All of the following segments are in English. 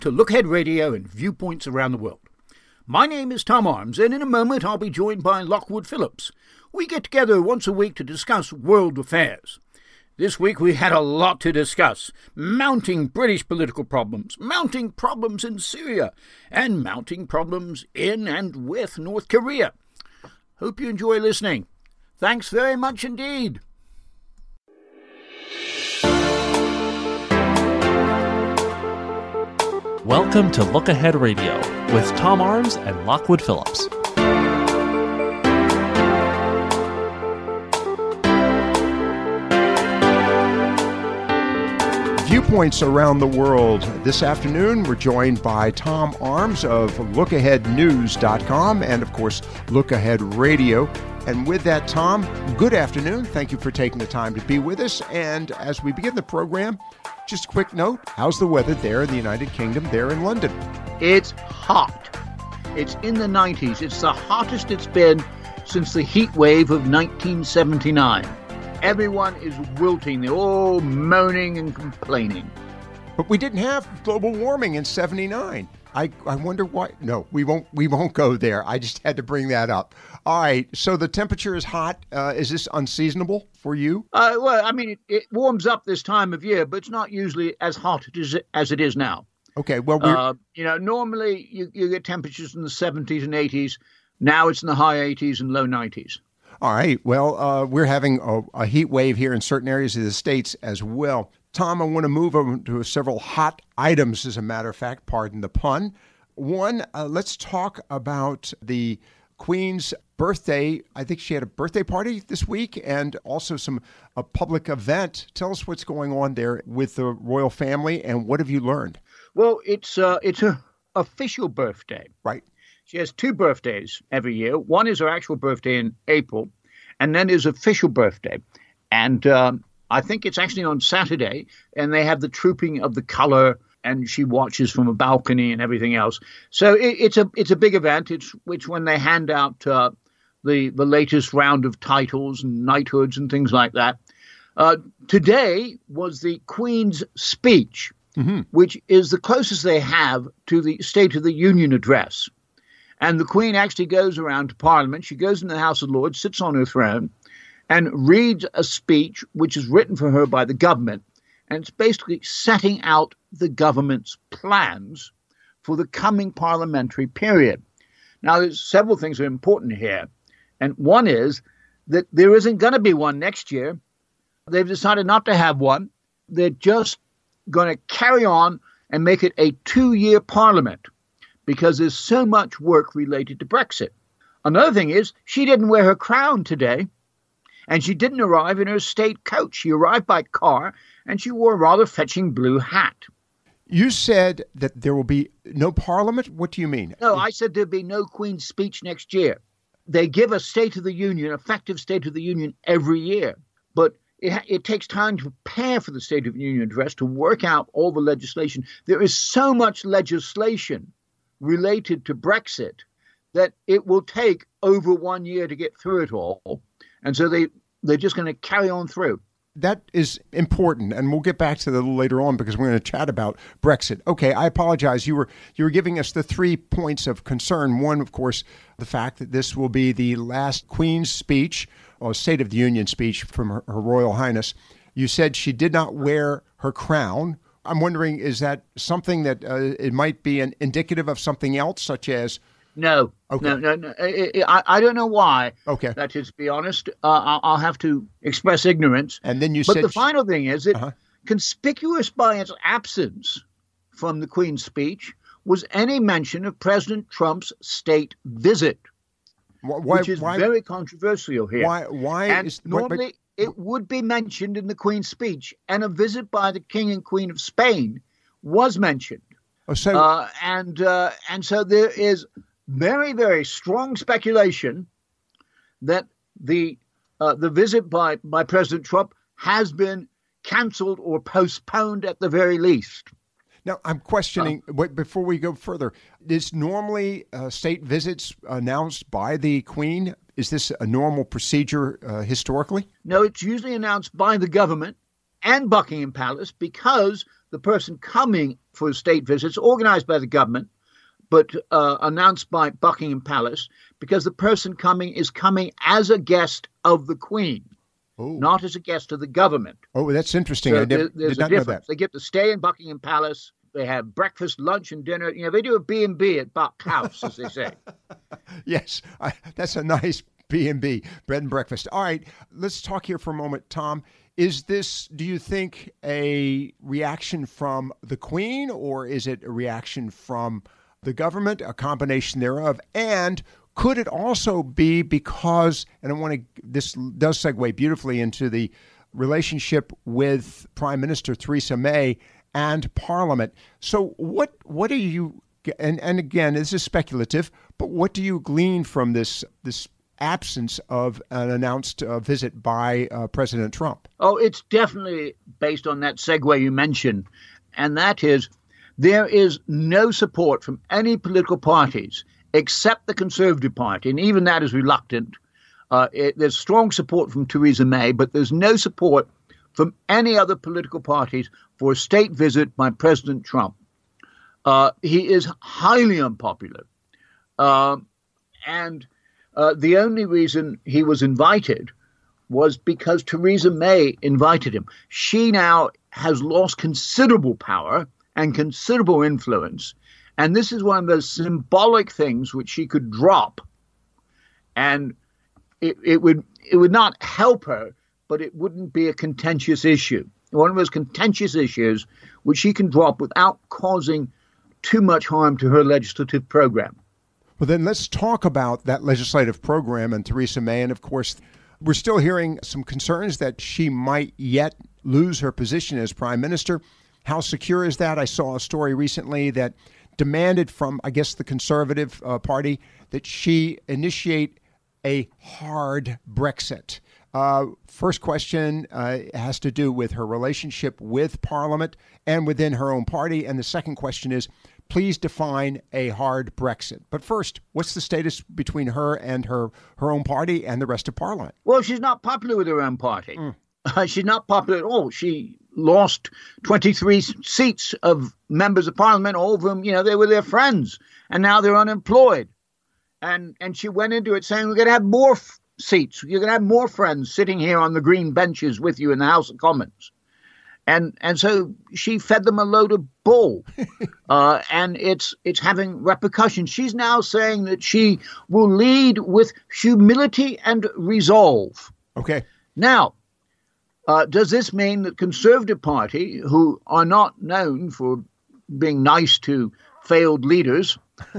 to Look Ahead Radio and Viewpoints Around the World. My name is Tom Arms, and in a moment I'll be joined by Lockwood Phillips. We get together once a week to discuss world affairs. This week we had a lot to discuss. Mounting British political problems, mounting problems in Syria, and mounting problems in and with North Korea. Hope you enjoy listening. Thanks very much indeed. Welcome to Look Ahead Radio with Tom Arms and Lockwood Phillips. Viewpoints around the world. This afternoon, we're joined by Tom Arms of LookAheadNews.com and, of course, Look Ahead Radio. And with that, Tom, good afternoon. Thank you for taking the time to be with us. And as we begin the program, just a quick note, how's the weather there in the United Kingdom, there in London? It's hot. It's in the 90s. It's the hottest it's been since the heat wave of 1979. Everyone is wilting. They're all moaning and complaining. But we didn't have global warming in 79. I wonder why. No, we won't go there. I just had to bring that up. All right. So the temperature is hot. Is this unseasonable for you? Well, I mean, it warms up this time of year, but it's not usually as hot as it is now. Okay. Well, normally you get temperatures in the 70s and 80s. Now it's in the high 80s and low 90s. All right. Well, we're having a heat wave here in certain areas of the States as well. Tom, I want to move on to several hot items, as a matter of fact, pardon the pun. One, let's talk about the Queen's birthday. I think she had a birthday party this week and also a public event. Tell us what's going on there with the royal family and what have you learned? Well, it's her official birthday. Right. She has two birthdays every year. One is her actual birthday in April, and then is official birthday. And I think it's actually on Saturday, and they have the trooping of the color, and she watches from a balcony and everything else. So it's a big event. It's when they hand out the latest round of titles and knighthoods and things like that. Today was the Queen's speech, which is the closest they have to the State of the Union address. And the Queen actually goes around to Parliament. She goes into the House of Lords, sits on her throne, and reads a speech which is written for her by the government. And it's basically setting out the government's plans for the coming parliamentary period. Now, there's several things that are important here. And one is that there isn't going to be one next year. They've decided not to have one. They're just going to carry on and make it a 2-year parliament because there's so much work related to Brexit. Another thing is she didn't wear her crown today. And she didn't arrive in her state coach. She arrived by car, and she wore a rather fetching blue hat. You said that there will be no parliament? What do you mean? No, I said there'll be no Queen's speech next year. They give a State of the Union, effective State of the Union, every year. But it takes time to prepare for the State of the Union address, to work out all the legislation. There is so much legislation related to Brexit that it will take over 1 year to get through it all. And so they're just going to carry on through. That is important, and we'll get back to that a little later on because we're going to chat about Brexit. Okay, I apologize. You were giving us the 3 points of concern. One, of course, the fact that this will be the last Queen's speech, or State of the Union speech from Her Royal Highness. You said she did not wear her crown. I'm wondering, is that something that it might be an indicative of something else, such as... No, okay. No. I don't know why. Okay. That is, to be honest, I'll have to express ignorance. And then you but said... But the final thing is that conspicuous by its absence from the Queen's speech was any mention of President Trump's state visit, which is very controversial here. Why? And normally it would be mentioned in the Queen's speech, and a visit by the King and Queen of Spain was mentioned. Oh, so... and so there is very, very strong speculation that the visit by President Trump has been canceled or postponed at the very least. Now, I'm questioning, before we go further, is normally state visits announced by the Queen? Is this a normal procedure historically? No, it's usually announced by the government and Buckingham Palace because the person coming for a state visit is organized by the government, but announced by Buckingham Palace, because the person coming is coming as a guest of the Queen, not as a guest of the government. Oh, that's interesting. So I did not know that. They get to stay in Buckingham Palace. They have breakfast, lunch, and dinner. They do a B&B at Buck House, as they say. Yes, that's a nice B&B, bread and breakfast. All right, let's talk here for a moment, Tom. Is this, do you think, a reaction from the Queen, or is it a reaction from the government, a combination thereof? And could it also be because, and this does segue beautifully into the relationship with Prime Minister Theresa May and Parliament. So what are you, and again, this is speculative, but what do you glean from this absence of an announced visit by President Trump? Oh, it's definitely based on that segue you mentioned, and that is there is no support from any political parties except the Conservative Party, and even that is reluctant. There's strong support from Theresa May, but there's no support from any other political parties for a state visit by President Trump. He is highly unpopular. And the only reason he was invited was because Theresa May invited him. She now has lost considerable power and considerable influence. And this is one of those symbolic things which she could drop. And it would not help her, but it wouldn't be a contentious issue. One of those contentious issues which she can drop without causing too much harm to her legislative program. Well, then let's talk about that legislative program and Theresa May. And of course, we're still hearing some concerns that she might yet lose her position as prime minister. How secure is that? I saw a story recently that demanded from, I guess, the Conservative Party that she initiate a hard Brexit. First question has to do with her relationship with Parliament and within her own party. And the second question is, please define a hard Brexit. But first, what's the status between her and her own party and the rest of Parliament? Well, she's not popular with her own party. She's not popular at all. She lost 23 seats of members of Parliament, all of them, they were their friends, and now they're unemployed. And she went into it saying, we're going to have more seats. You're going to have more friends sitting here on the green benches with you in the House of Commons. And so she fed them a load of bull, and it's having repercussions. She's now saying that she will lead with humility and resolve. Okay. Now, does this mean that Conservative Party, who are not known for being nice to failed leaders,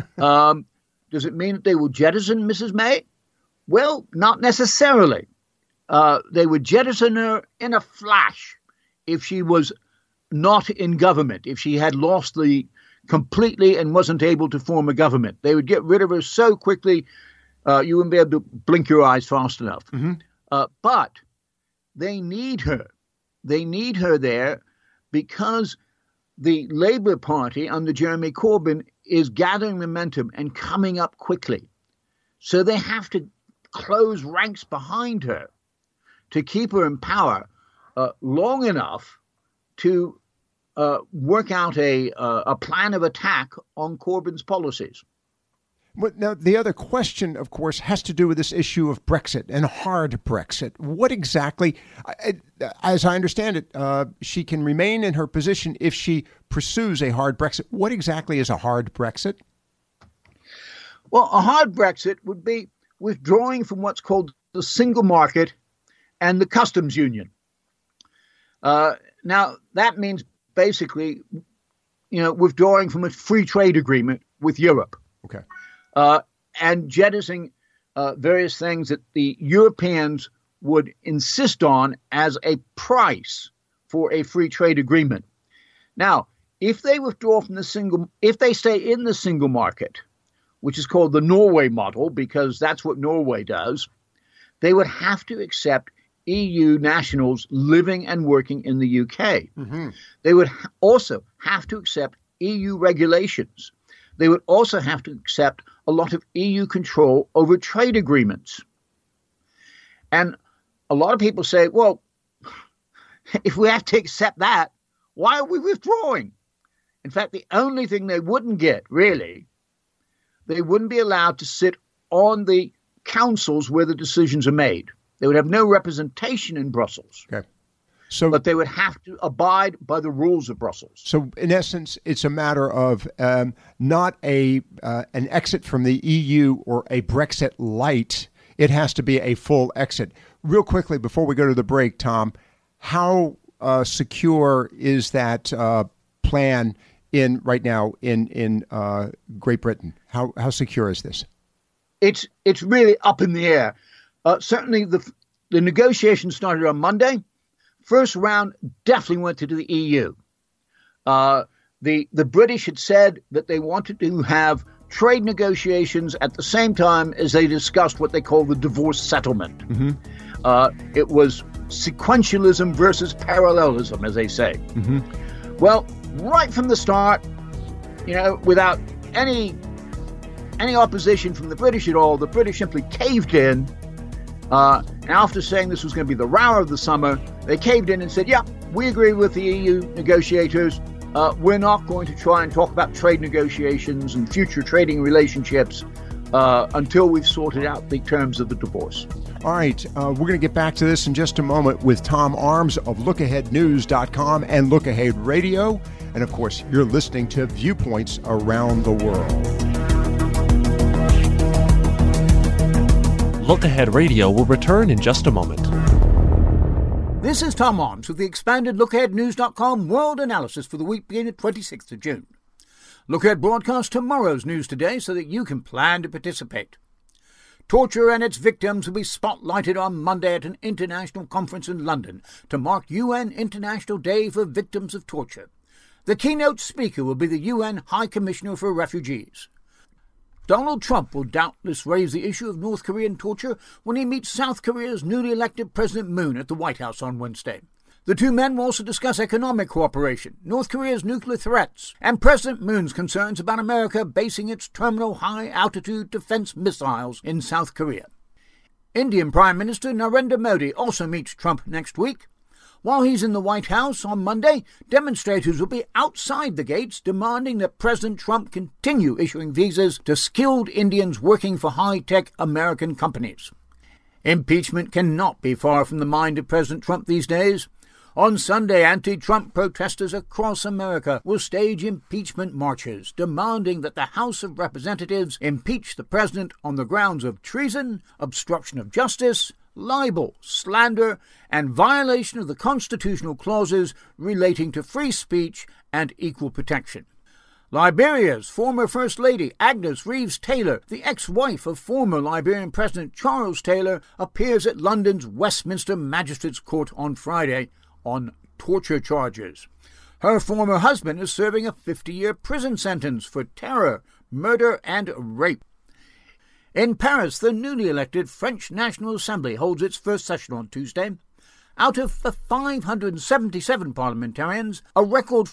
does it mean that they will jettison Mrs. May? Well, not necessarily. They would jettison her in a flash if she was not in government, if she had lost completely and wasn't able to form a government. They would get rid of her so quickly, you wouldn't be able to blink your eyes fast enough. Mm-hmm. But they need her. They need her there because the Labour Party under Jeremy Corbyn is gathering momentum and coming up quickly. So they have to close ranks behind her to keep her in power long enough to work out a plan of attack on Corbyn's policies. But now, the other question, of course, has to do with this issue of Brexit and hard Brexit. What exactly, as I understand it, she can remain in her position if she pursues a hard Brexit. What exactly is a hard Brexit? Well, a hard Brexit would be withdrawing from what's called the single market and the customs union. Now, that means basically, withdrawing from a free trade agreement with Europe. Okay. And jettisoning various things that the Europeans would insist on as a price for a free trade agreement. Now, if they withdraw from if they stay in the single market, which is called the Norway model, because that's what Norway does, they would have to accept EU nationals living and working in the UK. Mm-hmm. They would also have to accept EU regulations. They would also have to accept a lot of EU control over trade agreements. And a lot of people say, well, if we have to accept that, Why are we withdrawing? In fact, the only thing they wouldn't get, really, they wouldn't be allowed to sit on the councils where the decisions are made. They would have no representation in Brussels. Okay. But they would have to abide by the rules of Brussels. So, in essence, it's a matter of not an exit from the EU or a Brexit light. It has to be a full exit. Real quickly, before we go to the break, Tom, how secure is that plan right now in Great Britain? How secure is this? It's really up in the air. Certainly, the negotiations started on Monday. First round definitely went to the EU. The British had said that they wanted to have trade negotiations at the same time as they discussed what they call the divorce settlement. Mm-hmm. It was sequentialism versus parallelism, as they say. Mm-hmm. Well, right from the start, without any opposition from the British at all, the British simply caved in. And after saying this was going to be the row of the summer, they caved in and said, yeah, we agree with the EU negotiators. We're not going to try and talk about trade negotiations and future trading relationships until we've sorted out the terms of the divorce. All right. We're going to get back to this in just a moment with Tom Arms of LookAheadNews.com and Look Ahead Radio. And, of course, you're listening to Viewpoints Around the World. Look Ahead Radio will return in just a moment. This is Tom Arms with the expanded LookAheadNews.com world analysis for the week beginning 26th of June. Look Ahead broadcasts tomorrow's news today so that you can plan to participate. Torture and its victims will be spotlighted on Monday at an international conference in London to mark UN International Day for Victims of Torture. The keynote speaker will be the UN High Commissioner for Refugees. Donald Trump will doubtless raise the issue of North Korean torture when he meets South Korea's newly elected President Moon at the White House on Wednesday. The two men will also discuss economic cooperation, North Korea's nuclear threats, and President Moon's concerns about America basing its terminal high-altitude defense missiles in South Korea. Indian Prime Minister Narendra Modi also meets Trump next week. While he's in the White House on Monday, demonstrators will be outside the gates demanding that President Trump continue issuing visas to skilled Indians working for high-tech American companies. Impeachment cannot be far from the mind of President Trump these days. On Sunday, anti-Trump protesters across America will stage impeachment marches, demanding that the House of Representatives impeach the president on the grounds of treason, obstruction of justice, libel, slander, and violation of the constitutional clauses relating to free speech and equal protection. Liberia's former First Lady, Agnes Reeves Taylor, the ex-wife of former Liberian President Charles Taylor, appears at London's Westminster Magistrates Court on Friday on torture charges. Her former husband is serving a 50-year prison sentence for terror, murder, and rape. In Paris, the newly elected French National Assembly holds its first session on Tuesday. Out of the 577 parliamentarians, a record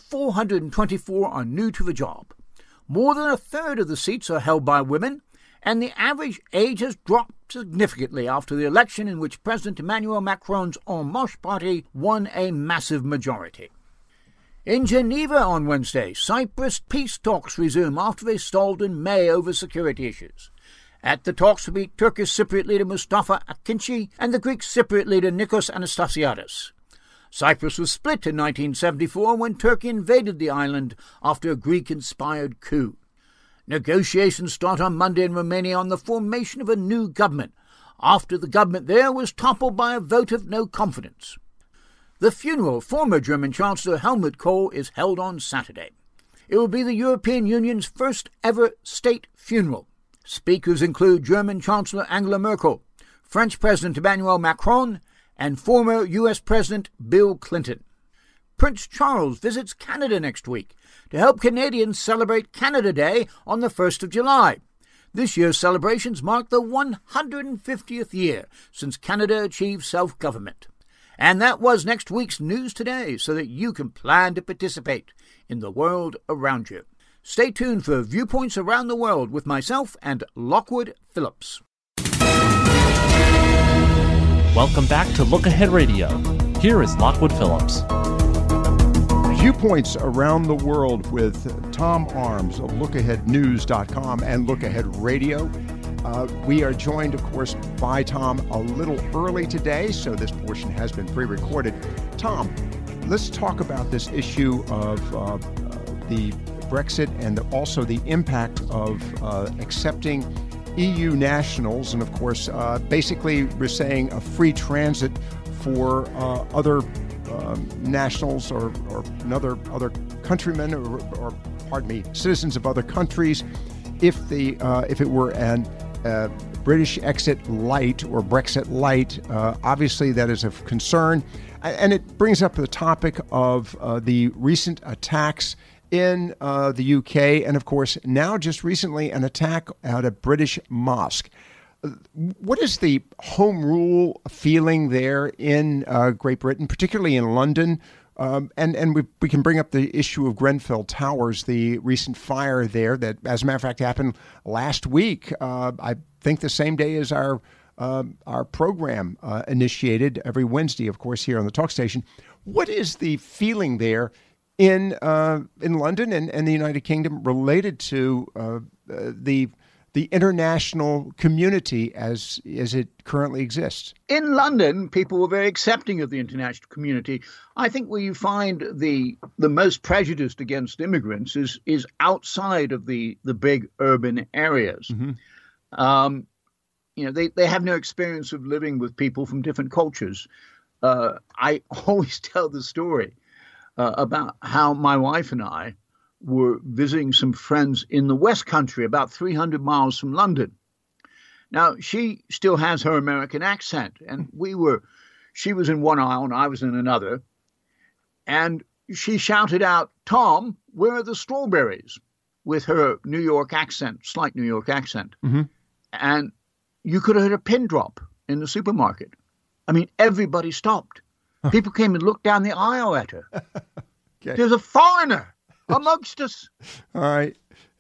424 are new to the job. More than a third of the seats are held by women, and the average age has dropped significantly after the election in which President Emmanuel Macron's En Marche party won a massive majority. In Geneva on Wednesday, Cyprus peace talks resume after they stalled in May over security issues. At the talks will be Turkish Cypriot leader Mustafa Akinci and the Greek Cypriot leader Nikos Anastasiadis. Cyprus was split in 1974 when Turkey invaded the island after a Greek-inspired coup. Negotiations start on Monday in Romania on the formation of a new government, after the government there was toppled by a vote of no confidence. The funeral of former German Chancellor Helmut Kohl is held on Saturday. It will be the European Union's first ever state funeral. Speakers include German Chancellor Angela Merkel, French President Emmanuel Macron, and former U.S. President Bill Clinton. Prince Charles visits Canada next week to help Canadians celebrate Canada Day on the 1st of July. This year's celebrations mark the 150th year since Canada achieved self-government. And that was next week's News Today, so that you can plan to participate in the world around you. Stay tuned for Viewpoints Around the World with myself and Lockwood Phillips. Welcome back to Look Ahead Radio. Here is Lockwood Phillips. Viewpoints around the world with Tom Arms of LookAheadNews.com and Look Ahead Radio. We are joined, of course, by Tom a little early today, so this portion has been pre-recorded. Tom, let's talk about this issue of the Brexit and also the impact of accepting EU nationals. And, of course, basically we're saying a free transit for other nationals or other countrymen or pardon me, citizens of other countries, if it were an British exit light or Brexit light. Obviously, that is of concern, and it brings up the topic of the recent attacks in the UK, and of course, now just recently an attack at a British mosque. What is the home rule feeling there in Great Britain, particularly in London? And we can bring up the issue of Grenfell Towers, the recent fire there that, as a matter of fact, happened last week. I think the same day as our program initiated every Wednesday, of course, here on the Talk Station. What is the feeling there in London and the United Kingdom related to the international community as it currently exists? In London, people were very accepting of the international community. I think where you find the most prejudiced against immigrants is outside of the big urban areas. Mm-hmm. They have no experience of living with people from different cultures. I always tell the story about how my wife and I were visiting some friends in the West Country, about 300 miles from London. Now, she still has her American accent, and she was in one aisle and I was in another, and she shouted out, "Tom, where are the strawberries?" with her New York accent, slight New York accent. Mm-hmm. And you could have heard a pin drop in the supermarket. I mean, everybody stopped. People came and looked down the aisle at her. Okay. There's a foreigner amongst us. All right.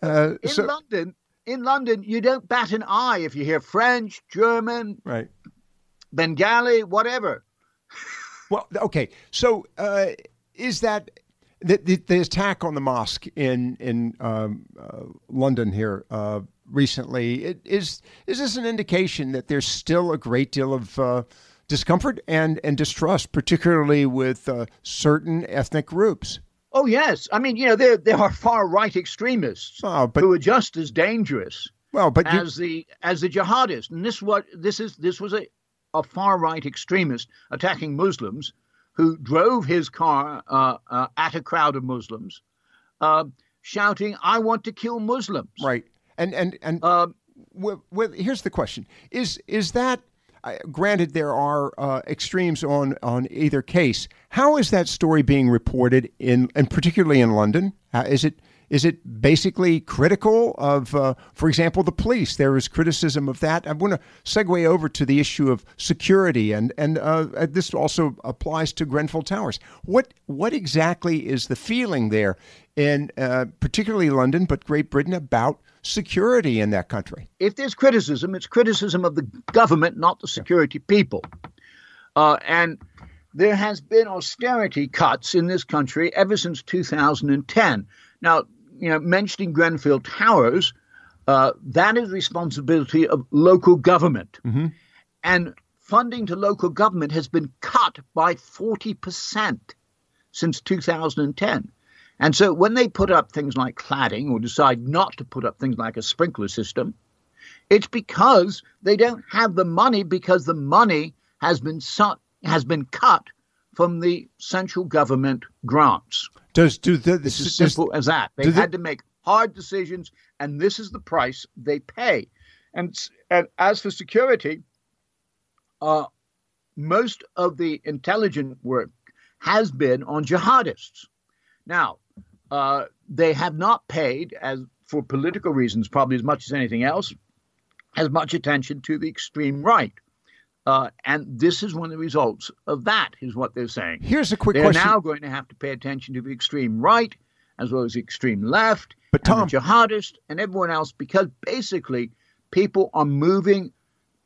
In London, you don't bat an eye if you hear French, German, right, Bengali, whatever. Well, okay. So is that the attack on the mosque in London here recently? Is this an indication that there's still a great deal of discomfort and distrust, particularly with certain ethnic groups? Oh, yes. I mean, there are far-right extremists who are just as dangerous as the jihadists. And this was a far-right extremist attacking Muslims who drove his car at a crowd of Muslims, shouting, "I want to kill Muslims." Right. And here's the question: Is that granted, there are extremes on either case. How is that story being reported and particularly in London? Is it basically critical of, for example, the police? There is criticism of that. I want to segue over to the issue of security, and this also applies to Grenfell Towers. What exactly is the feeling there in particularly London, but Great Britain, about security in that country? If there's criticism, it's criticism of the government, not the security people. And there has been austerity cuts in this country ever since 2010. Now, mentioning Grenfell Towers, that is the responsibility of local government. Mm-hmm. And funding to local government has been cut by 40% since 2010. And so when they put up things like cladding or decide not to put up things like a sprinkler system, it's because they don't have the money, because the money has been cut from the central government grants. It's as simple as that. They've had to make hard decisions, and this is the price they pay. And as for security, most of the intelligence work has been on jihadists. Now, they have not paid, as for political reasons, probably as much as anything else, as much attention to the extreme right. And this is one of the results of that, is what they're saying. Here's a quick question. They're now going to have to pay attention to the extreme right, as well as the extreme left, but Tom, and the jihadists, and everyone else, because basically people are moving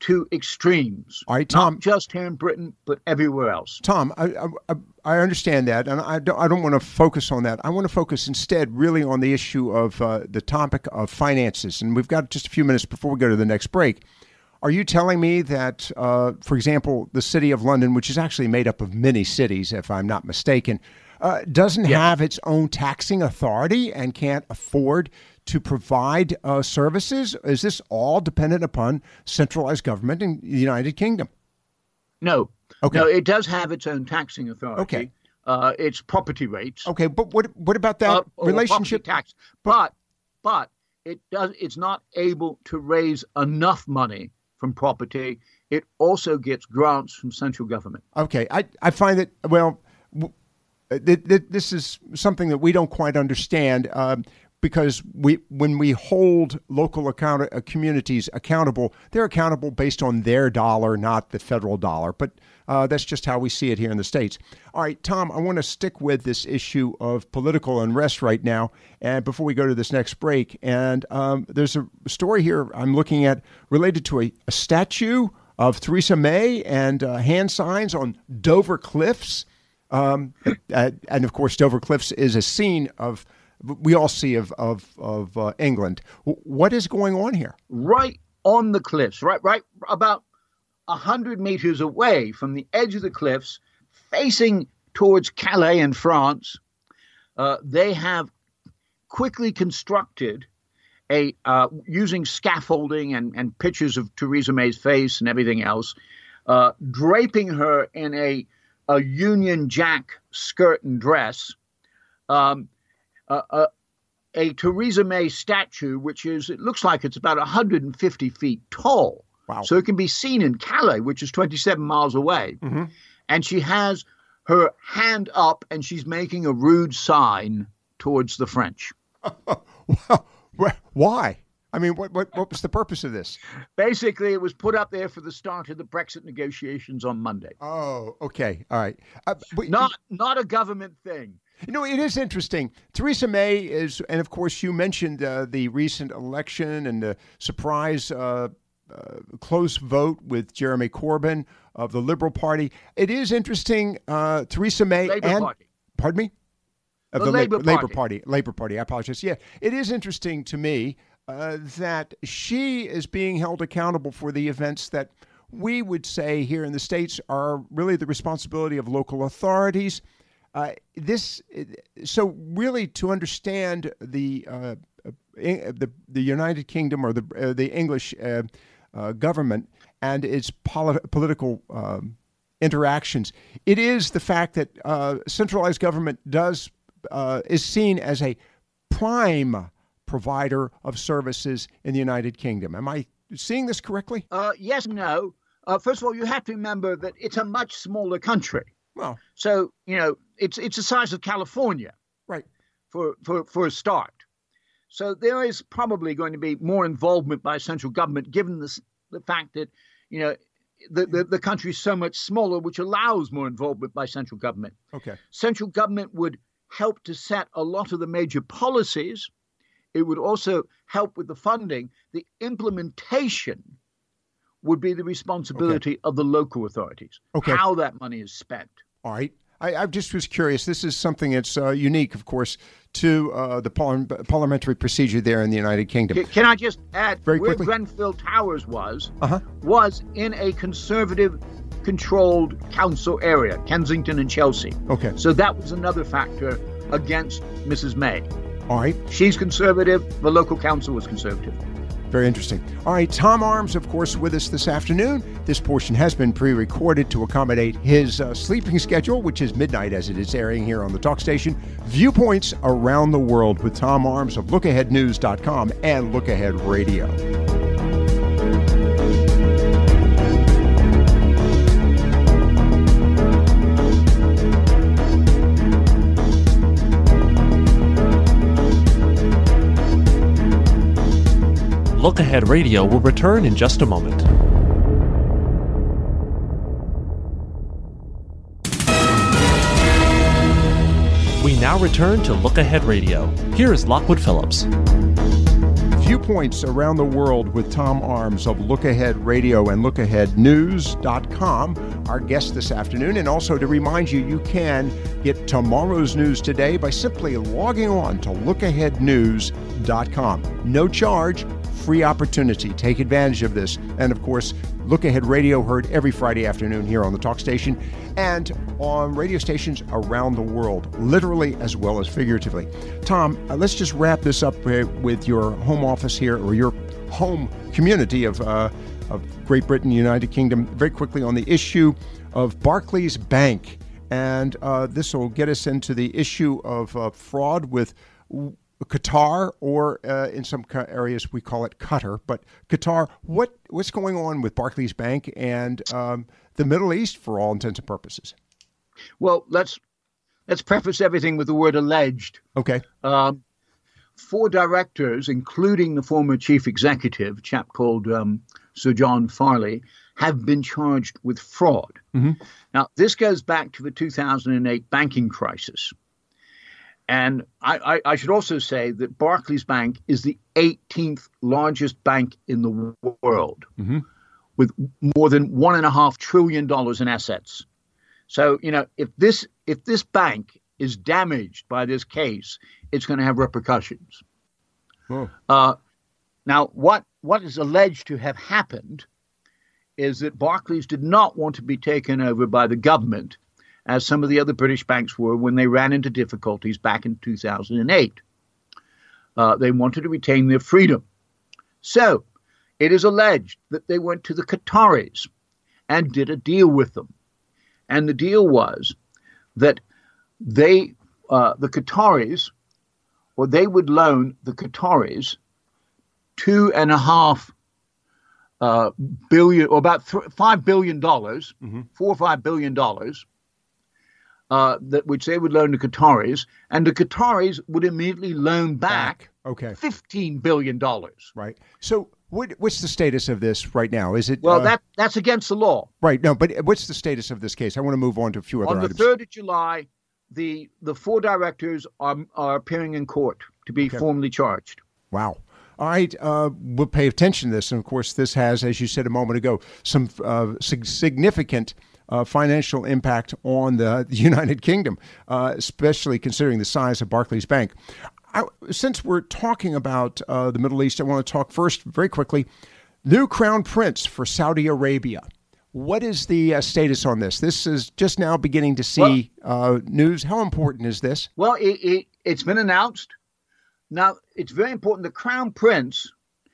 to extremes. All right, Tom. Not just here in Britain, but everywhere else. Tom, I understand that, and I don't want to focus on that. I want to focus instead really on the issue of the topic of finances. And we've got just a few minutes before we go to the next break. Are you telling me that, for example, the City of London, which is actually made up of many cities, if I'm not mistaken, doesn't have its own taxing authority and can't afford to provide services? Is this all dependent upon centralized government in the United Kingdom? No. Okay. No, it does have its own taxing authority. Okay. Its property rates. Okay, but what about that relationship? Tax. But it's not able to raise enough money from property. It also gets grants from central government. Okay, I find that, well, this is something that we don't quite understand because when we hold local communities accountable, they're accountable based on their dollar, not the federal dollar. But that's just how we see it here in the States. All right, Tom, I want to stick with this issue of political unrest right now, and before we go to this next break. And there's a story here I'm looking at related to a statue of Theresa May and hand signs on Dover Cliffs. And of course, Dover Cliffs is a scene we all see of England. What is going on here? Right on the cliffs, right about 100 meters away from the edge of the cliffs, facing towards Calais in France, they have quickly constructed using scaffolding and pictures of Theresa May's face and everything else, draping her in a Union Jack skirt and dress, a Theresa May statue, it looks like it's about 150 feet tall. Wow. So it can be seen in Calais, which is 27 miles away. Mm-hmm. And she has her hand up and she's making a rude sign towards the French. Why? I mean, what was the purpose of this? Basically, it was put up there for the start of the Brexit negotiations on Monday. Oh, okay. All right. Not a government thing. You know, it is interesting. Theresa May is, and of course, you mentioned the recent election and the surprise close vote with Jeremy Corbyn of the Liberal Party. It is interesting. Theresa May Party. Pardon me? Of the Labour Party. Labour Party. I apologize. Yeah, it is interesting to me that she is being held accountable for the events that we would say here in the States are really the responsibility of local authorities. So really, to understand the United Kingdom or the English government and its political interactions, it is the fact that centralized government is seen as a prime provider of services in the United Kingdom. Am I seeing this correctly? Yes and no. First of all, you have to remember that it's a much smaller country. Well, so it's the size of California, right? For a start. So there is probably going to be more involvement by central government, given the fact that the country is so much smaller, which allows more involvement by central government. Okay. Central government would help to set a lot of the major policies. It would also help with the funding. The implementation would be the responsibility of the local authorities. Okay. How that money is spent. All right. I just was curious. This is something that's unique, of course, to the parliamentary procedure there in the United Kingdom. Can I just add, very where quickly? Grenfell Towers was in a conservative-controlled council area, Kensington and Chelsea. Okay. So that was another factor against Mrs. May. All right. She's conservative. The local council was conservative. Very interesting. All right, Tom Arms, of course, with us this afternoon. This portion has been pre-recorded to accommodate his sleeping schedule, which is midnight as it is airing here on the talk station. Viewpoints Around the World with Tom Arms of LookAheadNews.com and Look Ahead Radio. Look Ahead Radio will return in just a moment. We now return to Look Ahead Radio. Here is Lockwood Phillips. points around the world with Tom Arms of Look Ahead Radio and lookaheadnews.com, our guest this afternoon. And also to remind you, you can get tomorrow's news today by simply logging on to lookaheadnews.com. No charge, free opportunity. Take advantage of this. And of course, Look Ahead Radio heard every Friday afternoon here on the talk station and on radio stations around the world, literally as well as figuratively. Tom, let's just wrap this up with your home office here, or your home community of Great Britain, United Kingdom, very quickly on the issue of Barclays Bank. And this will get us into the issue of fraud with Qatar, or in some areas we call it Qatar, but Qatar. What's going on with Barclays Bank and the Middle East for all intents and purposes? Well, let's preface everything with the word alleged. Okay. 4 directors, including the former chief executive, a chap called Sir John Farley, have been charged with fraud. Mm-hmm. Now, this goes back to the 2008 banking crisis. And I should also say that Barclays Bank is the 18th largest bank in the world, mm-hmm. with more than $1.5 trillion in assets. So, if this bank is damaged by this case, it's going to have repercussions. Oh. Now, what is alleged to have happened is that Barclays did not want to be taken over by the government, as some of the other British banks were when they ran into difficulties back in 2008. They wanted to retain their freedom. So it is alleged that they went to the Qataris and did a deal with them. And the deal was that they would loan the Qataris $2.5 billion, or about $5 billion, mm-hmm. $4 or $5 billion, which they would loan the Qataris, and the Qataris would immediately loan back $15 billion. Right. So what's the status of this right now? Is it that's against the law. Right. No, but what's the status of this case? I want to move on to a few other items. On the 3rd of July, the 4 directors are appearing in court to be formally charged. Wow. All right, we'll pay attention to this. And, of course, this has, as you said a moment ago, some significant financial impact on the United Kingdom, especially considering the size of Barclays Bank. Since we're talking about the Middle East, I want to talk first, very quickly, new crown prince for Saudi Arabia. What is the status on this? This is just now beginning to see news. How important is this? Well, it's been announced. Now, it's very important. The Crown Prince,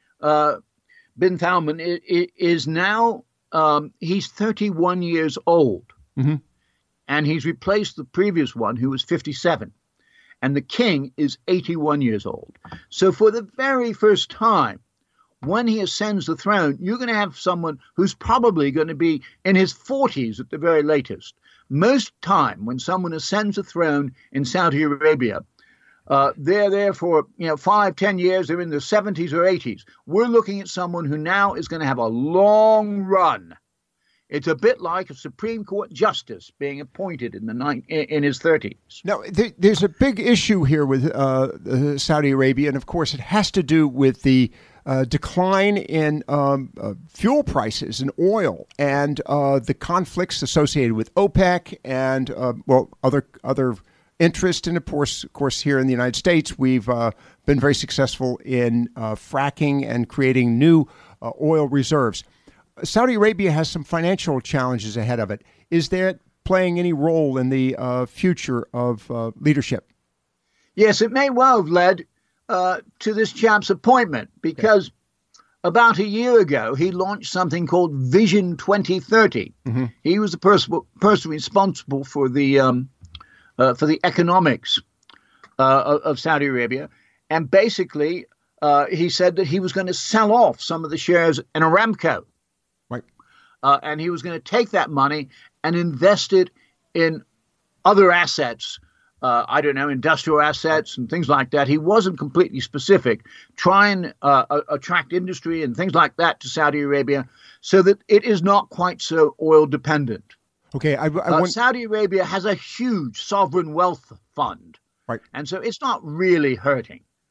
bin Salman, is now, he's 31 years old. Mm-hmm. And he's replaced the previous one, who was 57. And the king is 81 years old. So for the very first time, when he ascends the throne, you're going to have someone who's probably going to be in his 40s at the very latest. Most time when someone ascends the throne in Saudi Arabia, they're there for 5-10 years. They're in their 70s or 80s. We're looking at someone who now is going to have a long run. It's a bit like a Supreme Court justice being appointed in his 30s. Now, there's a big issue here with Saudi Arabia, and of course, it has to do with the decline in fuel prices and oil, and the conflicts associated with OPEC and other interest. And of course, here in the United States, we've been very successful in fracking and creating new oil reserves. Saudi Arabia has some financial challenges ahead of it. Is that playing any role in the future of leadership? Yes, it may well have led to this chap's appointment, because about a year ago, he launched something called Vision 2030. Mm-hmm. He was the person responsible for the economics of Saudi Arabia. And basically, he said that he was going to sell off some of the shares in Aramco. Right. And he was going to take that money and invest it in other assets, industrial assets and things like that. He wasn't completely specific. Try and attract industry and things like that to Saudi Arabia so that it is not quite so oil dependent. Okay, Saudi Arabia has a huge sovereign wealth fund. Right. And so it's not really hurting.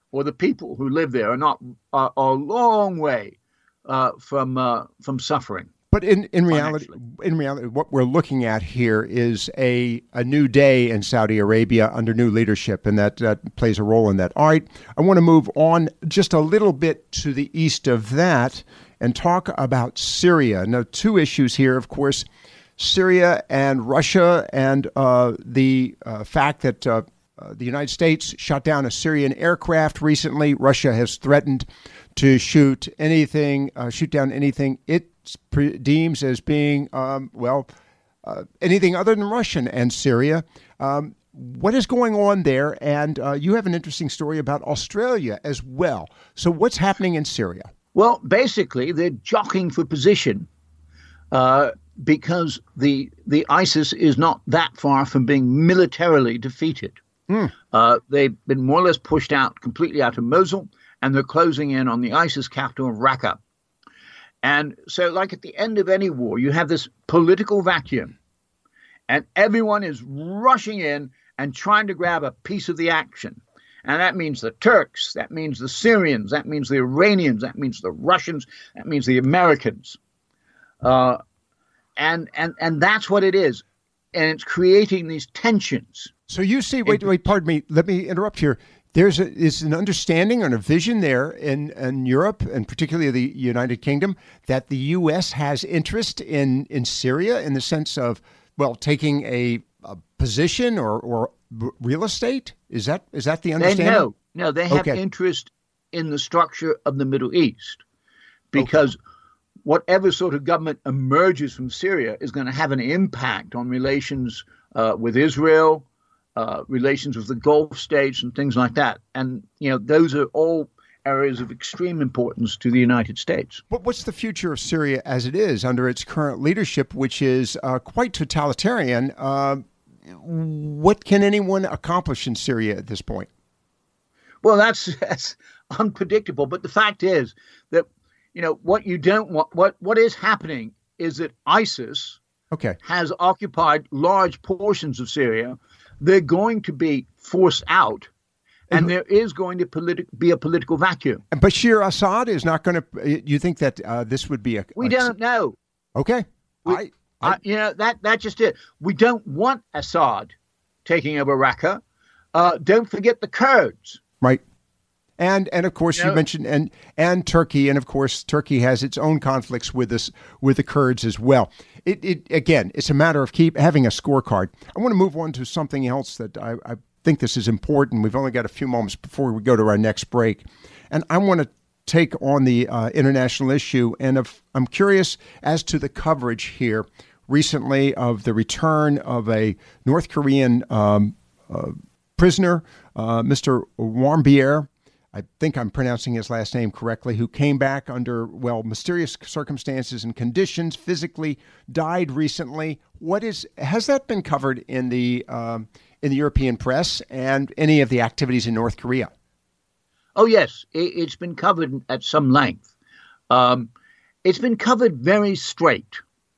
or the people who live there are a long way from suffering. But in reality, what we're looking at here is a new day in Saudi Arabia under new leadership, and that plays a role in that. All right, I want to move on just a little bit to the east of that and talk about Syria. Now, two issues here, of course, Syria and Russia, and the fact that the United States shot down a Syrian aircraft recently. Russia has threatened to shoot down anything it deems as being, anything other than Russian and Syria. What is going on there? And you have an interesting story about Australia as well. So what's happening in Syria? Well, basically, they're jockeying for position because the ISIS is not that far from being militarily defeated. They've been more or less pushed out, completely out of Mosul, and they're closing in on the ISIS capital of Raqqa. And so, like at the end of any war, you have this political vacuum, and everyone is rushing in and trying to grab a piece of the action. And that means the Turks, that means the Syrians, that means the Iranians, that means the Russians, that means the Americans. And that's what it is. And it's creating these tensions. So you see, wait, pardon me, let me interrupt here. Is an understanding and a vision there in Europe, and particularly the United Kingdom, that the U.S. has interest in Syria in the sense of, taking a position or real estate? Is that the understanding? No, they have interest in the structure of the Middle East, because whatever sort of government emerges from Syria is going to have an impact on relations with Israel, relations with the Gulf states and things like that. And, those are all areas of extreme importance to the United States. But what's the future of Syria as it is under its current leadership, which is quite totalitarian? What can anyone accomplish in Syria at this point? Well, that's unpredictable. But the fact is that, what you don't want, what is happening is that ISIS has occupied large portions of Syria. They're going to be forced out, and there is going to be a political vacuum. And Bashar Assad is not going to. You think that this would be a? We don't know. Okay, that's just it. We don't want Assad taking over Raqqa. Don't forget the Kurds. Right. And of course you mentioned and Turkey, and of course Turkey has its own conflicts with the Kurds as well. It's a matter of having a scorecard. I want to move on to something else that I think this is important. We've only got a few moments before we go to our next break, and I want to take on the international issue. And I'm curious as to the coverage here recently of the return of a North Korean prisoner, Mr. Warmbier. I think I'm pronouncing his last name correctly, who came back under, mysterious circumstances and conditions, physically died recently. Has that been covered in the European press and any of the activities in North Korea? Oh, yes. It's been covered at some length. It's been covered very straight.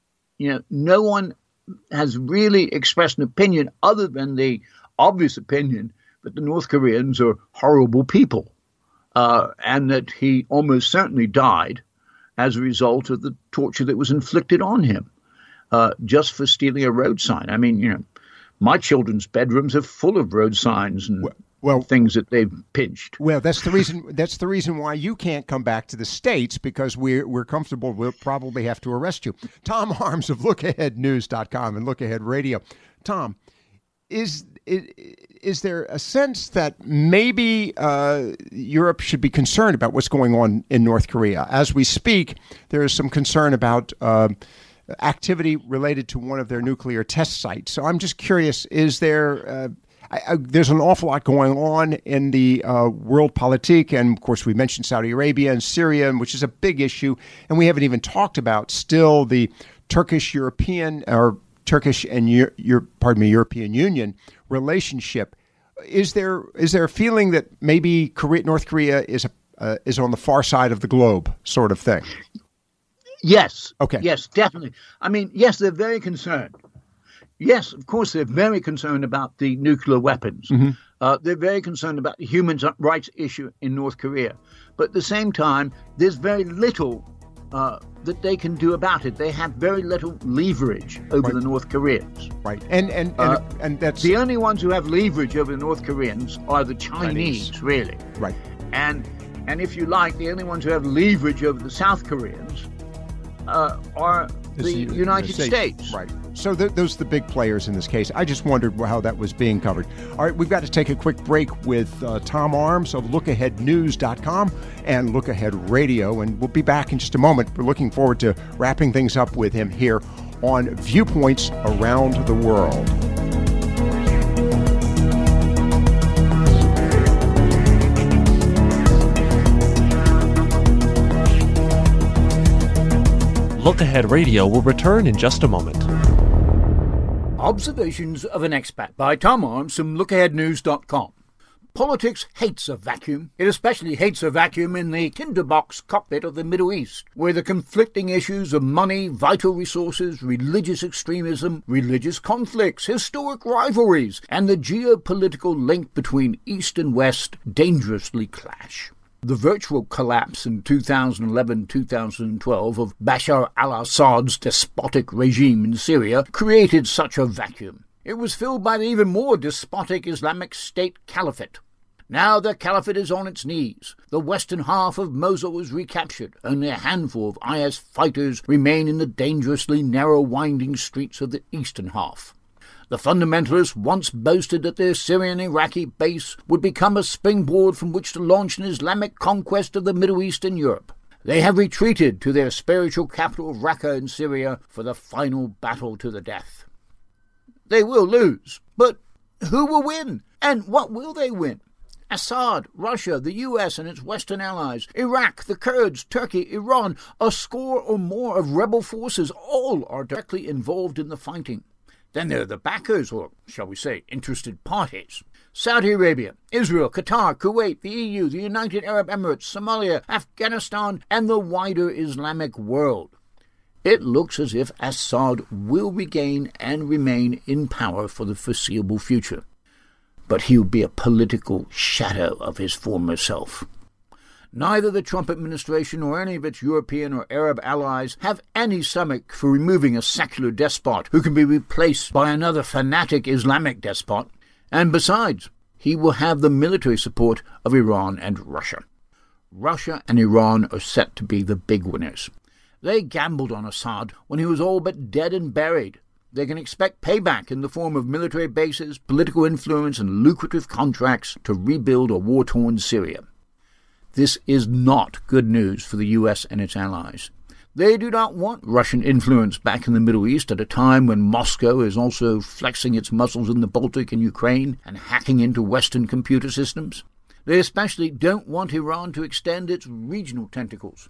No one has really expressed an opinion other than the obvious opinion that the North Koreans are horrible people. And that he almost certainly died as a result of the torture that was inflicted on him just for stealing a road sign. I mean, my children's bedrooms are full of road signs and things that they've pinched. Well, that's the reason. That's the reason why you can't come back to the States, because we're comfortable. We'll probably have to arrest you. Tom Arms of LookAheadNews.com and Look Ahead Radio. Tom, is there a sense that maybe Europe should be concerned about what's going on in North Korea? As we speak, there is some concern about activity related to one of their nuclear test sites. So I'm just curious, is there... there's an awful lot going on in the world politique, and of course we mentioned Saudi Arabia and Syria, which is a big issue, and we haven't even talked about still the Turkish-European or Turkish and European Union relationship. Is there a feeling that maybe North Korea is on the far side of the globe, sort of thing? Yes. Okay. Yes, definitely. I mean, yes, they're very concerned. Yes, of course, they're very concerned about the nuclear weapons. Mm-hmm. They're very concerned about the human rights issue in North Korea. But at the same time, there's very little that they can do about it. They have very little leverage over the North Koreans. Right. And that's the only ones who have leverage over the North Koreans are the Chinese. Really. Right. And if you like, the only ones who have leverage over the South Koreans are the United States. Right. So those are the big players in this case. I just wondered how that was being covered. All right, we've got to take a quick break with Tom Arms of LookAheadNews.com and Look Ahead Radio, and we'll be back in just a moment. We're looking forward to wrapping things up with him here on Viewpoints Around the World. Look Ahead Radio will return in just a moment. Observations of an Expat by Tom Arms from LookAheadNews.com. Politics hates a vacuum. It especially hates a vacuum in the tinderbox cockpit of the Middle East, where the conflicting issues of money, vital resources, religious extremism, religious conflicts, historic rivalries, and the geopolitical link between East and West dangerously clash. The virtual collapse in 2011-2012 of Bashar al-Assad's despotic regime in Syria created such a vacuum. It was filled by the even more despotic Islamic State Caliphate. Now the Caliphate is on its knees. The western half of Mosul is recaptured. Only a handful of IS fighters remain in the dangerously narrow winding streets of the eastern half. The fundamentalists once boasted that their Syrian-Iraqi base would become a springboard from which to launch an Islamic conquest of the Middle East and Europe. They have retreated to their spiritual capital of Raqqa in Syria for the final battle to the death. They will lose, but who will win? And what will they win? Assad, Russia, the US and its Western allies, Iraq, the Kurds, Turkey, Iran, a score or more of rebel forces, all are directly involved in the fighting. Then there are the backers, or shall we say, interested parties. Saudi Arabia, Israel, Qatar, Kuwait, the EU, the United Arab Emirates, Somalia, Afghanistan, and the wider Islamic world. It looks as if Assad will regain and remain in power for the foreseeable future. But he will be a political shadow of his former self. Neither the Trump administration nor any of its European or Arab allies have any stomach for removing a secular despot who can be replaced by another fanatic Islamic despot. And besides, he will have the military support of Iran and Russia. Russia and Iran are set to be the big winners. They gambled on Assad when he was all but dead and buried. They can expect payback in the form of military bases, political influence, and lucrative contracts to rebuild a war-torn Syria. This is not good news for the U.S. and its allies. They do not want Russian influence back in the Middle East at a time when Moscow is also flexing its muscles in the Baltic and Ukraine and hacking into Western computer systems. They especially don't want Iran to extend its regional tentacles.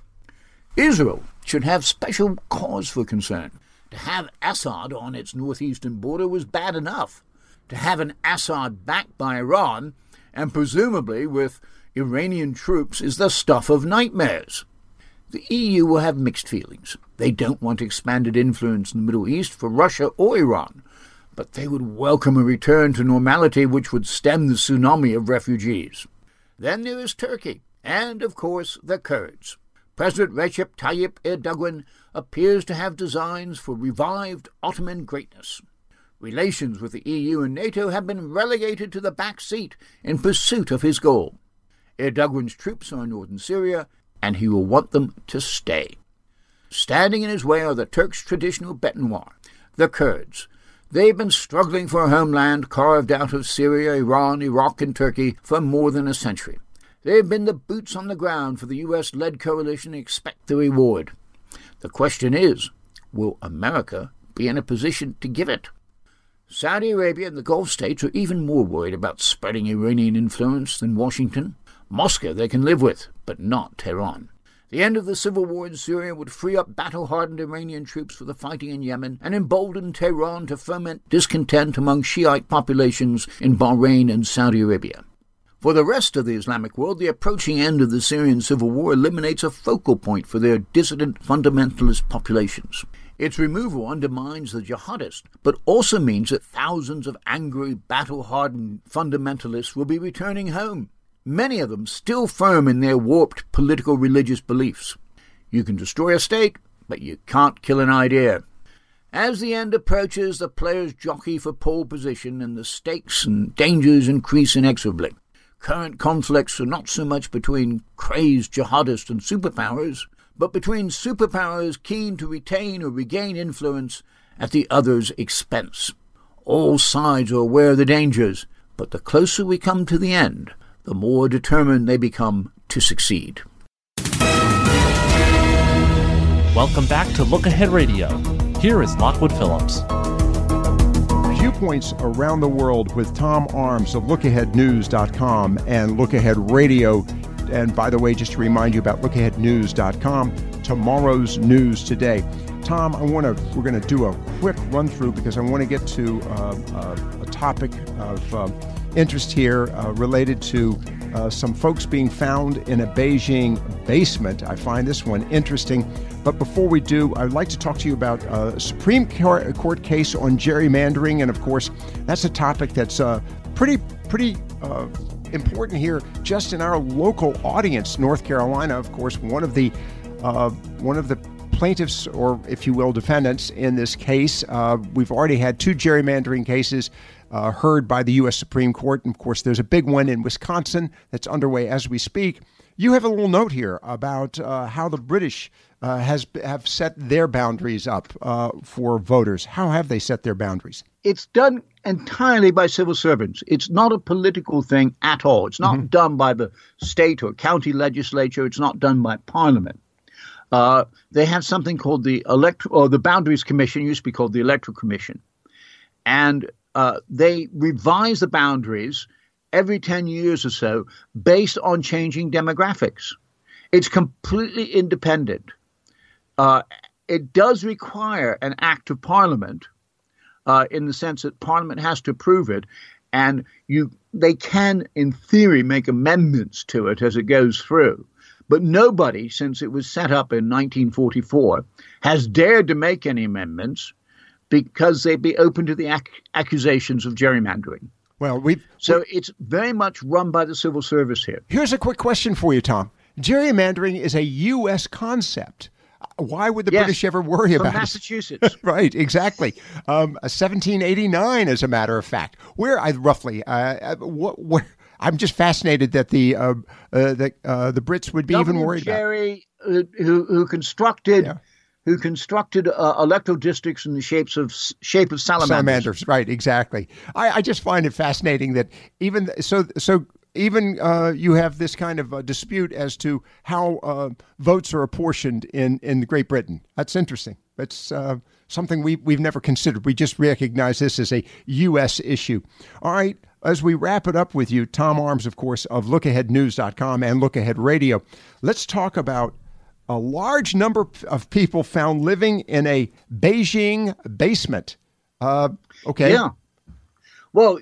Israel should have special cause for concern. To have Assad on its northeastern border was bad enough. To have an Assad backed by Iran, and presumably with Iranian troops, is the stuff of nightmares. The EU will have mixed feelings. They don't want expanded influence in the Middle East for Russia or Iran, but they would welcome a return to normality which would stem the tsunami of refugees. Then there is Turkey, and, of course, the Kurds. President Recep Tayyip Erdogan appears to have designs for revived Ottoman greatness. Relations with the EU and NATO have been relegated to the back seat in pursuit of his goal. Erdogan's troops are in northern Syria, and he will want them to stay. Standing in his way are the Turks' traditional bête noire, the Kurds. They've been struggling for a homeland carved out of Syria, Iran, Iraq, and Turkey for more than a century. They've been the boots on the ground for the U.S.-led coalition and expect the reward. The question is, will America be in a position to give it? Saudi Arabia and the Gulf states are even more worried about spreading Iranian influence than Washington. Moscow they can live with, but not Tehran. The end of the civil war in Syria would free up battle-hardened Iranian troops for the fighting in Yemen and embolden Tehran to foment discontent among Shiite populations in Bahrain and Saudi Arabia. For the rest of the Islamic world, the approaching end of the Syrian civil war eliminates a focal point for their dissident fundamentalist populations. Its removal undermines the jihadists, but also means that thousands of angry, battle-hardened fundamentalists will be returning home, many of them still firm in their warped political religious beliefs. You can destroy a state, but you can't kill an idea. As the end approaches, the players jockey for pole position and the stakes and dangers increase inexorably. Current conflicts are not so much between crazed jihadists and superpowers, but between superpowers keen to retain or regain influence at the other's expense. All sides are aware of the dangers, but the closer we come to the end, the more determined they become to succeed. Welcome back to Look Ahead Radio. Here is Lockwood Phillips. Viewpoints around the world with Tom Arms of LookAheadNews.com and Look Ahead Radio. And by the way, just to remind you about LookAheadNews.com, tomorrow's news today. Tom, we're going to do a quick run through because I want to get to a topic of interest here related to some folks being found in a Beijing basement. I find this one interesting. But before we do, I'd like to talk to you about a Supreme Court case on gerrymandering. And of course, that's a topic that's pretty important here just in our local audience. North Carolina, of course, one of the plaintiffs, or if you will, defendants in this case. We've already had 2 gerrymandering cases heard by the U.S. Supreme Court. And of course, there's a big one in Wisconsin that's underway as we speak. You have a little note here about how the British have set their boundaries up for voters. How have they set their boundaries? It's done entirely by civil servants. It's not a political thing at all. It's not done by the state or county legislature. It's not done by Parliament. They have something called the Boundaries Commission, used to be called the Electoral Commission. And they revise the boundaries every 10 years or so based on changing demographics. It's completely independent. It does require an act of Parliament in the sense that Parliament has to approve it, and they can, in theory, make amendments to it as it goes through. But nobody, since it was set up in 1944, has dared to make any amendments because they'd be open to the accusations of gerrymandering. Well, it's very much run by the civil service here. Here's a quick question for you, Tom. Gerrymandering is a U.S. concept. Why would the British ever worry about it? Massachusetts. Right, exactly. 1789, as a matter of fact. I'm just fascinated that the Brits would be even worried about it. who constructed electoral districts in the shape of salamanders. Salamanders, right? Exactly. I just find it fascinating that even you have this kind of dispute as to how votes are apportioned in Great Britain. That's interesting. That's something we've never considered. We just recognize this as a U.S. issue. All right. As we wrap it up with you, Tom Arms, of course, of LookAheadNews.com and Look Ahead Radio, let's talk about a large number of people found living in a Beijing basement. Okay. Yeah. Well,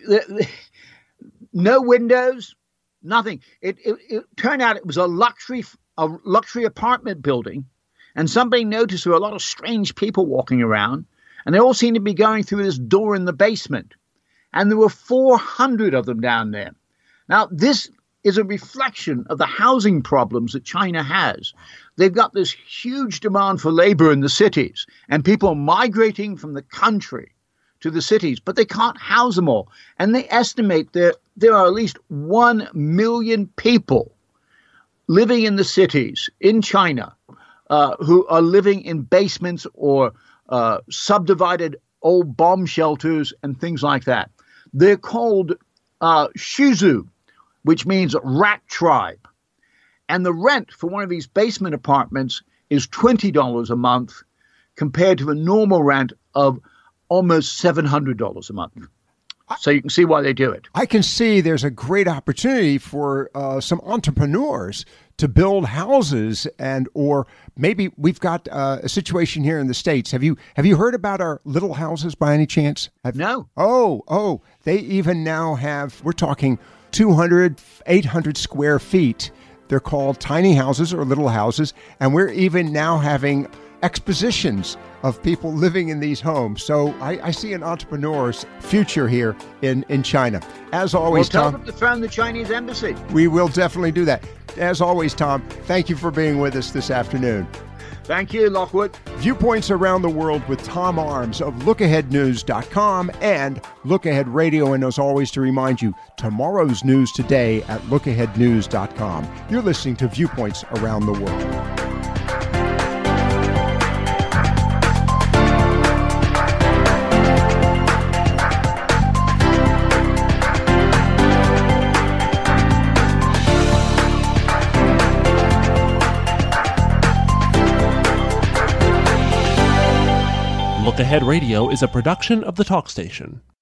no windows, nothing. It turned out it was a luxury apartment building, and somebody noticed there were a lot of strange people walking around, and they all seemed to be going through this door in the basement. And there were 400 of them down there. Now, this is a reflection of the housing problems that China has. They've got this huge demand for labor in the cities, and people are migrating from the country to the cities, but they can't house them all. And they estimate there are at least 1 million people living in the cities in China who are living in basements or subdivided old bomb shelters and things like that. They're called Shuzhou, which means rat tribe. And the rent for one of these basement apartments is $20 a month compared to a normal rent of almost $700 a month. So you can see why they do it. I can see there's a great opportunity for some entrepreneurs to build houses, or maybe we've got a situation here in the States. Have you heard about our little houses by any chance? No. Oh, they even now have, we're talking 200, 800 square feet. They're called tiny houses or little houses, and we're even now having expositions of people living in these homes. So I see an entrepreneur's future here in China. As always, Tom, them to found the Chinese embassy. We will definitely do that. As always, Tom, thank you for being with us this afternoon. Thank you, Lockwood. Viewpoints Around the World with Tom Arms of LookAheadNews.com and Look Ahead Radio. And as always, to remind you, tomorrow's news today at LookAheadNews.com. You're listening to Viewpoints Around the World. Look Ahead Radio is a production of the Talk Station.